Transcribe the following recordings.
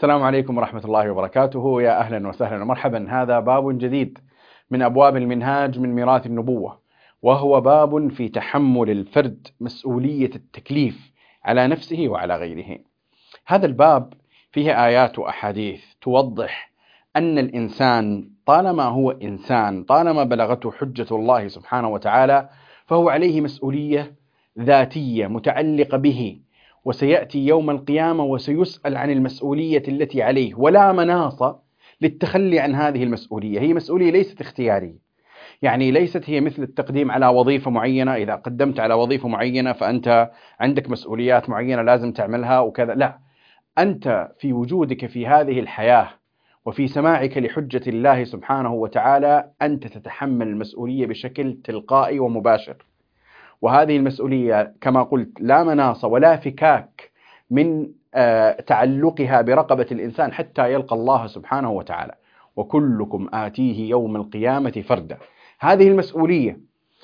السلام عليكم ورحمة الله وبركاته. يا أهلا وسهلا ومرحبا. هذا باب جديد من أبواب المنهاج من ميراث النبوة، وهو باب في تحمل الفرد مسؤولية التكليف على نفسه وعلى غيره. هذا الباب فيه آيات وأحاديث توضح أن الإنسان طالما هو إنسان، طالما بلغته حجة الله سبحانه وتعالى، فهو عليه مسؤولية ذاتية متعلقة به، وسيأتي يوم القيامة وسيسأل عن المسؤولية التي عليه، ولا مناص للتخلي عن هذه المسؤولية. هي مسؤولية ليست اختيارية، يعني ليست هي مثل التقديم على وظيفة معينة، إذا قدمت على وظيفة معينة فأنت عندك مسؤوليات معينة لازم تعملها وكذا. لا، أنت في وجودك في هذه الحياة وفي سماعك لحجة الله سبحانه وتعالى أنت تتحمل المسؤولية بشكل تلقائي ومباشر، وهذه المسؤولية كما قلت لا مناص ولا فكاك من تعلقها برقبة الإنسان حتى يلقى الله سبحانه وتعالى. وكلكم آتيه يوم القيامة فردا. هذه المسؤولية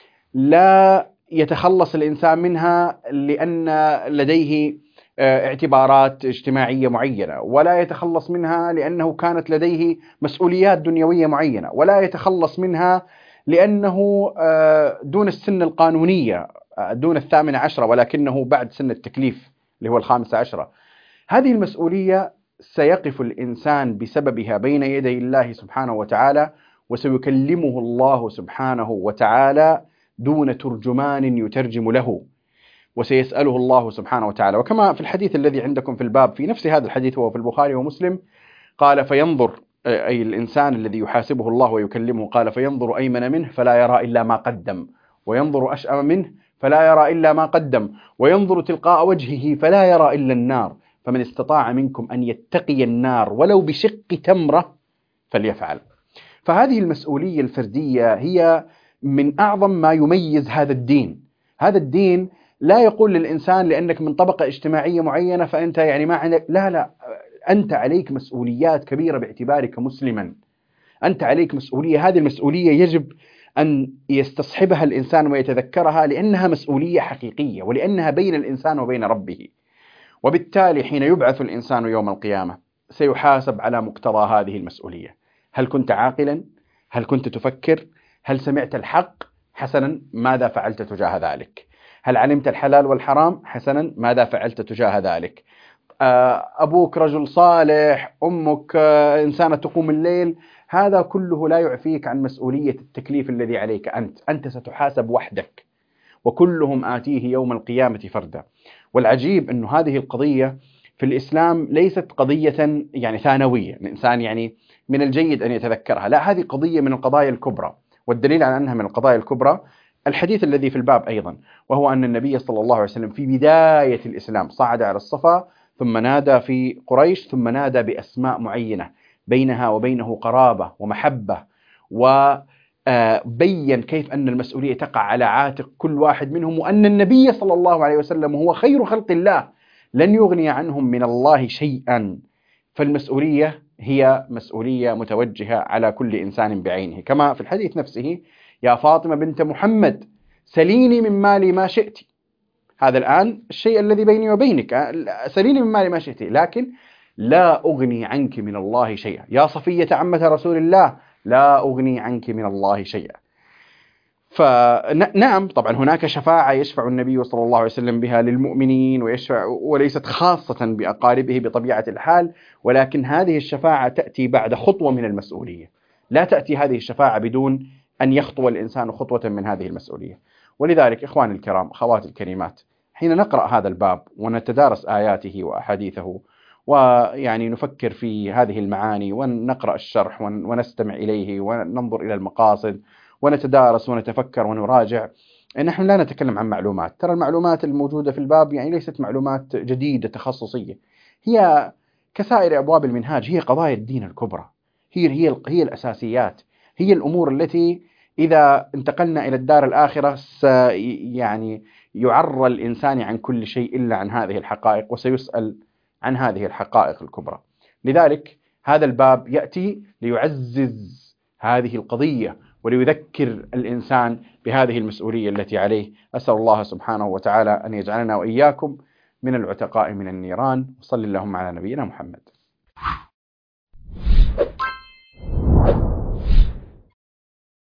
لا يتخلص الإنسان منها لأن لديه اعتبارات اجتماعية معينة، ولا يتخلص منها لأنه كانت لديه مسؤوليات دنيوية معينة، ولا يتخلص منها لأنه دون السن القانونية، دون 18، ولكنه بعد سن التكليف اللي هو 15. هذه المسؤولية سيقف الإنسان بسببها بين يدي الله سبحانه وتعالى، وسيكلمه الله سبحانه وتعالى دون ترجمان يترجم له، وسيسأله الله سبحانه وتعالى. وكما في الحديث الذي عندكم في الباب، في نفس هذا الحديث هو في البخاري ومسلم، قال فينظر، أي الإنسان الذي يحاسبه الله ويكلمه، قال فينظر أيمن منه فلا يرى إلا ما قدم، وينظر أشأم منه فلا يرى إلا ما قدم، وينظر تلقاء وجهه فلا يرى إلا النار، فمن استطاع منكم أن يتقي النار ولو بشق تمرة فليفعل. فهذه المسؤولية الفردية هي من أعظم ما يميز هذا الدين. هذا الدين لا يقول للإنسان لأنك من طبقة اجتماعية معينة فأنت يعني ما عندك، لا، أنت عليك مسؤوليات كبيرة باعتبارك مسلما. أنت عليك مسؤولية، هذه المسؤولية يجب أن يستصحبها الإنسان ويتذكرها، لأنها مسؤولية حقيقية، ولأنها بين الإنسان وبين ربه. وبالتالي حين يبعث الإنسان يوم القيامة سيحاسب على مقتضى هذه المسؤولية. هل كنت عاقلا؟ هل كنت تفكر؟ هل سمعت الحق؟ حسنا، ماذا فعلت تجاه ذلك؟ هل علمت الحلال والحرام؟ حسنا، ماذا فعلت تجاه ذلك؟ أبوك رجل صالح، أمك إنسانة تقوم الليل، هذا كله لا يعفيك عن مسؤولية التكليف الذي عليك. أنت ستحاسب وحدك، وكلهم آتيه يوم القيامة فردا. والعجيب أن هذه القضية في الإسلام ليست قضية يعني ثانوية، الإنسان يعني من الجيد أن يتذكرها، لا، هذه قضية من القضايا الكبرى. والدليل على أنها من القضايا الكبرى الحديث الذي في الباب أيضا، وهو أن النبي صلى الله عليه وسلم في بداية الإسلام صعد على الصفا، ثم نادى في قريش، ثم نادى بأسماء معينة بينها وبينه قرابة ومحبة، وبين كيف أن المسؤولية تقع على عاتق كل واحد منهم، وأن النبي صلى الله عليه وسلم هو خير خلق الله لن يغني عنهم من الله شيئا. فالمسؤولية هي مسؤولية متوجهة على كل إنسان بعينه، كما في الحديث نفسه: يا فاطمة بنت محمد سليني من مالي ما شئت. هذا الآن الشيء الذي بيني وبينك، سليني من مالي ما شئت، لكن لا أغني عنك من الله شيئا. يا صفية عمة رسول الله لا أغني عنك من الله شيئا. فنعم، طبعا هناك شفاعة يشفع النبي صلى الله عليه وسلم بها للمؤمنين، ويشفع وليست خاصة بأقاربه بطبيعة الحال، ولكن هذه الشفاعة تأتي بعد خطوة من المسؤولية. لا تأتي هذه الشفاعة بدون أن يخطو الإنسان خطوة من هذه المسؤولية. ولذلك إخواني الكرام، أخواتي الكريمات، حين نقرأ هذا الباب ونتدارس آياته وأحاديثه، ويعني نفكر في هذه المعاني ونقرأ الشرح ونستمع إليه وننظر إلى المقاصد ونتدارس ونتفكر ونراجع، نحن لا نتكلم عن معلومات. ترى المعلومات الموجودة في الباب يعني ليست معلومات جديدة تخصصية، هي كسائر أبواب المنهاج، هي قضايا الدين الكبرى، هي الأساسيات، هي الأمور التي إذا انتقلنا إلى الدار الآخرة يعني يعرى الإنسان عن كل شيء إلا عن هذه الحقائق، وسيسأل عن هذه الحقائق الكبرى. لذلك هذا الباب يأتي ليعزز هذه القضية وليذكر الإنسان بهذه المسؤولية التي عليه. أسأل الله سبحانه وتعالى أن يجعلنا وإياكم من العتقاء من النيران. وصل اللهم على نبينا محمد.